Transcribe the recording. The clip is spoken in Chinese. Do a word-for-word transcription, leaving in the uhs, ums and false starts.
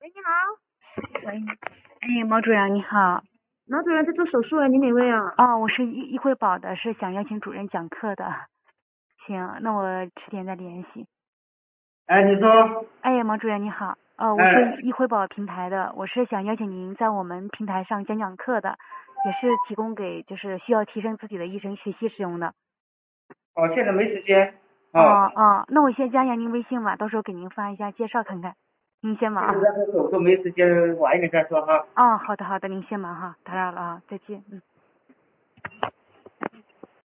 喂，你好。 喂，哎，毛主任你好。 毛主任在做手术啊，你哪位啊？ 哦，我是一一惠宝的，是想邀请主任讲课的。行，那我迟点再联系。 哎，你说。 哎，毛主任你好，呃，我是哎， 一惠宝平台的，我是想邀请您在我们平台上讲讲课的，也是提供给就是需要提升自己的医生学习使用的。 我现在没时间。 哦哦。 哦，那我先加一下您微信吧，到时候给您发一下介绍看看。您先忙啊。 现在在做手术，没时间，晚一点再说哈。 哦，好的好的，您先忙哈，打扰了啊，再见，嗯。